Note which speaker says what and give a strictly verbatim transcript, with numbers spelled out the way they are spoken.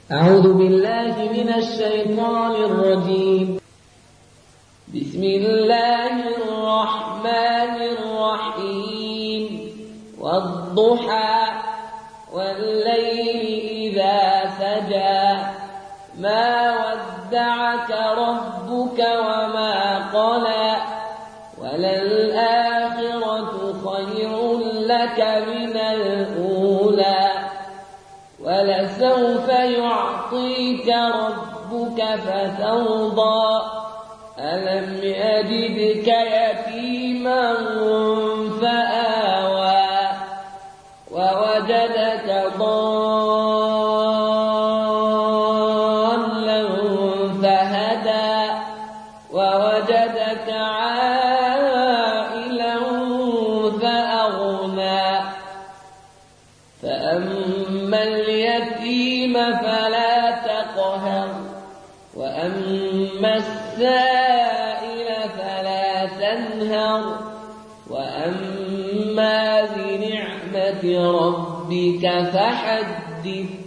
Speaker 1: أعوذ بالله من الشيطان الرجيم. بسم الله الرحمن الرحيم. والضحى والليل إذا سجى ما ودعك ربك وما قلى وللآخرة خير لك من الأولى ولسوف يعطيك ربك فترضى ألم يجدك يتيما فآوى ووجدك ضالا فهدى ووجدك عائلا فأغنى فأما اليتيم فلا تقهر وأما السائل فلا تنهر وأما بنعمة ربك فحدث.